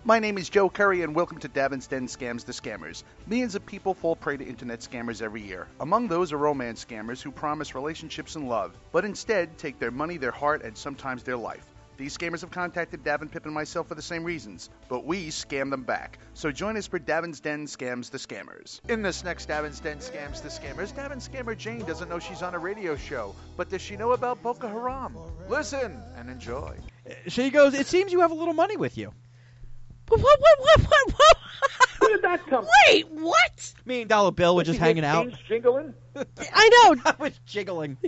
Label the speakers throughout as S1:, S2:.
S1: My name is Joe Curry, and welcome to Davin's Den Scams the Scammers. Millions of people fall prey to internet scammers every year. Among those are romance scammers who promise relationships and love, but instead take their money, their heart, and sometimes their life. These scammers have contacted Davin, Pip, and myself for the same reasons, but we scam them back. So join us for Davin's Den Scams the Scammers. In this next Davin's Den Scams the Scammers, Davin's scammer Jane doesn't know she's on a radio show, but does she know about Boko Haram? Listen and enjoy.
S2: She goes, it seems you have a little money with you.
S3: What?
S4: Where did that come from?
S3: Wait, what?
S2: Me and Dollar Bill were just hanging out.
S4: Jingling?
S3: I know.
S2: I was jiggling.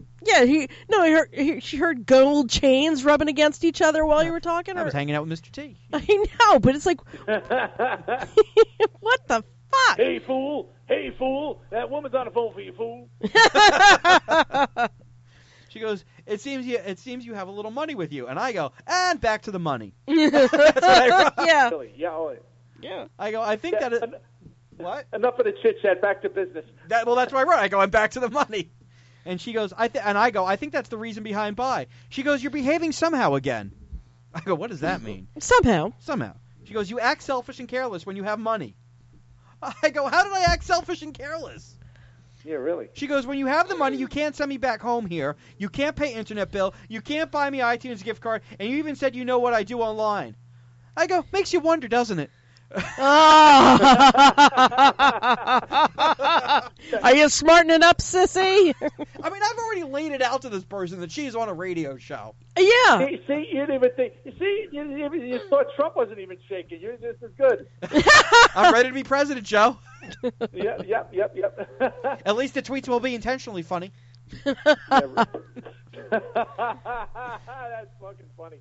S3: She heard gold chains rubbing against each other while you were talking.
S2: I was hanging out with Mr. T.
S3: I know, but it's like, what the fuck?
S4: Hey, fool! Hey, fool! That woman's on the phone for you, fool.
S2: She goes, it seems you have a little money with you. And I go, and back to the money.
S3: Yeah.
S4: Really? Yeah. Oh,
S3: Yeah.
S2: I go, I think that it... What?
S4: Enough of the chit-chat. Back to business.
S2: That's what I wrote. I go, I'm back to the money. And she goes, I think that's the reason behind buy. She goes, you're behaving somehow again. I go, what does that mean?
S3: Somehow.
S2: She goes, you act selfish and careless when you have money. I go, how did I act selfish and careless?
S4: Yeah, really.
S2: She goes, when you have the money, you can't send me back home here. You can't pay internet bill. You can't buy me iTunes gift card. And you even said you know what I do online. I go, makes you wonder, doesn't it?
S3: Oh. Are you smartening up, sissy?
S2: I mean, I've already laid it out to this person that she's on a radio show.
S3: Yeah.
S4: See, you didn't even think. You thought Trump wasn't even shaking. This is good.
S2: I'm ready to be president, Joe.
S4: Yep.
S2: At least the tweets will be intentionally funny.
S4: That's fucking funny.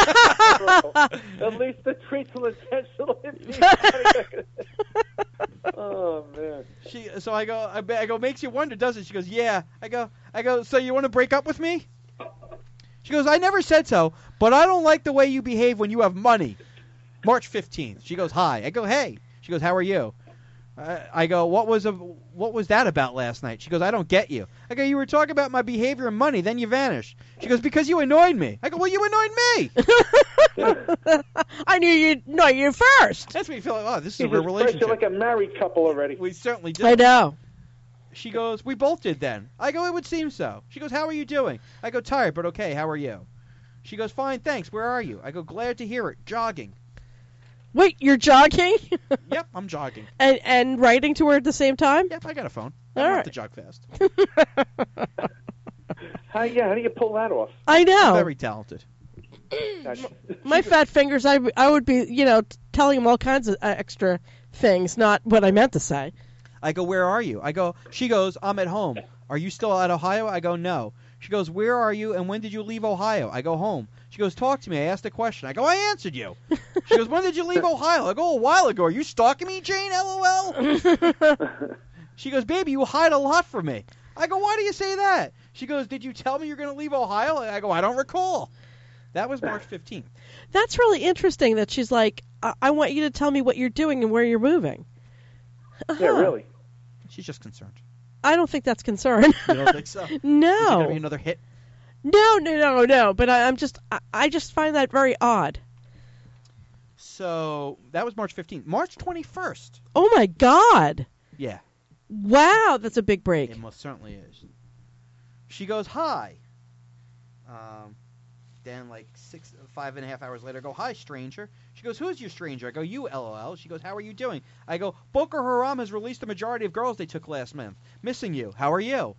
S4: At least the tweets will intentionally funny. Oh man.
S2: So I go, makes you wonder, doesn't it? She goes, yeah. I go, so you want to break up with me? She goes, I never said so, but I don't like the way you behave when you have money. March 15th. She goes, hi. I go, hey. She goes, how are you? I go, what was that about last night? She goes, I don't get you. I go, you were talking about my behavior and money, then you vanished. She goes, because you annoyed me. I go, well, you annoyed me.
S3: I knew you'd know you first.
S2: That's me feeling, oh, this is a real relationship.
S4: You're like a married couple already.
S2: We certainly did.
S3: I know.
S2: She goes, we both did then. I go, it would seem so. She goes, how are you doing? I go, tired, but okay, how are you? She goes, fine, thanks, where are you? I go, glad to hear it, jogging.
S3: Wait, you're jogging?
S2: Yep, I'm jogging.
S3: And writing to her at the same time?
S2: Yep, I got a phone.
S3: All
S2: I don't
S3: right.
S2: have to jog fast.
S4: How do you pull that off?
S3: I know.
S2: I'm very talented.
S3: My fat fingers, I would be, telling him all kinds of extra things, not what I meant to say.
S2: I go, where are you? She goes, I'm at home. Are you still at Ohio? I go, no. She goes, where are you and when did you leave Ohio? I go, home. She goes, talk to me. I asked a question. I go, I answered you. She goes, when did you leave Ohio? I go, a while ago. Are you stalking me, Jane? LOL. She goes, baby, you hide a lot from me. I go, why do you say that? She goes, did you tell me you're going to leave Ohio? I go, I don't recall. That was March 15th.
S3: That's really interesting that she's like, I want you to tell me what you're doing and where you're moving.
S4: Yeah, really.
S2: She's just concerned.
S3: I don't think that's concern.
S2: You don't think so?
S3: No.
S2: Is it going to be another hit?
S3: No. But I just find that very odd.
S2: So that was March 15th. March 21st.
S3: Oh, my God.
S2: Yeah.
S3: Wow, that's a big break.
S2: It most certainly is. She goes, hi. Then like 5.5 hours later, I go, hi, stranger. She goes, who's your stranger? I go, you, LOL. She goes, how are you doing? I go, Boko Haram has released the majority of girls they took last month. Missing you. How are you?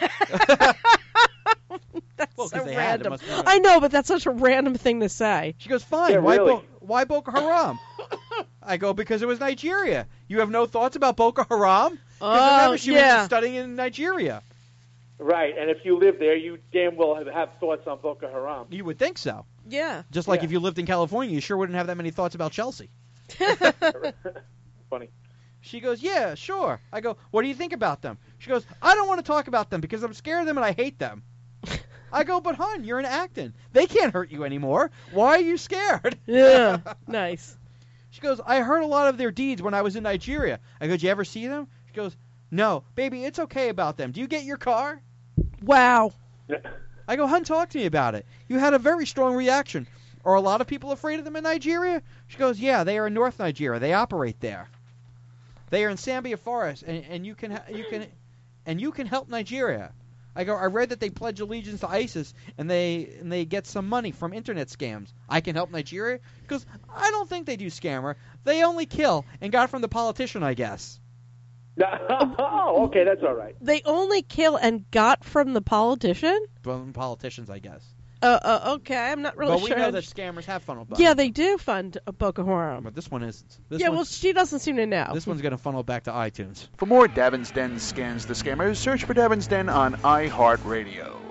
S3: That's
S2: well,
S3: so
S2: they
S3: random.
S2: Had,
S3: I know, but that's such a random thing to say.
S2: She goes, fine.
S4: Yeah, really?
S2: Why Boko Haram? I go, because it was Nigeria. You have no thoughts about Boko Haram? Because remember, she was studying in Nigeria.
S4: Right, and if you live there, you damn well have thoughts on Boko Haram.
S2: You would think so.
S3: Yeah.
S2: Just like if you lived in California, you sure wouldn't have that many thoughts about Chelsea.
S4: Funny.
S2: She goes, yeah, sure. I go, what do you think about them? She goes, I don't want to talk about them because I'm scared of them and I hate them. I go, but hon, you're in Acton. They can't hurt you anymore. Why are you scared?
S3: Yeah, nice.
S2: She goes, I heard a lot of their deeds when I was in Nigeria. I go, did you ever see them? She goes, no. Baby, it's okay about them. Do you get your car?
S3: Wow.
S2: I go, hun, talk to me about it. You had a very strong reaction. Are a lot of people afraid of them in Nigeria? She goes, yeah, they are in North Nigeria. They operate there. They are in Sambia Forest, and you can help Nigeria. I go, I read that they pledge allegiance to ISIS, and they get some money from internet scams. I can help Nigeria? Because I don't think they do scammer. They only kill and got it from the politician, I guess.
S4: Oh, okay, that's all right.
S3: They only kill and got from the politician?
S2: From politicians, I guess.
S3: Okay, I'm not really sure.
S2: But we know that scammers have funneled money.
S3: Yeah, they do fund Boko Haram.
S2: But this one isn't.
S3: Well, she doesn't seem to know.
S2: This one's going to funnel back to iTunes.
S1: For more Davin's Den Scans the Scammers, search for Davin's Den on iHeartRadio.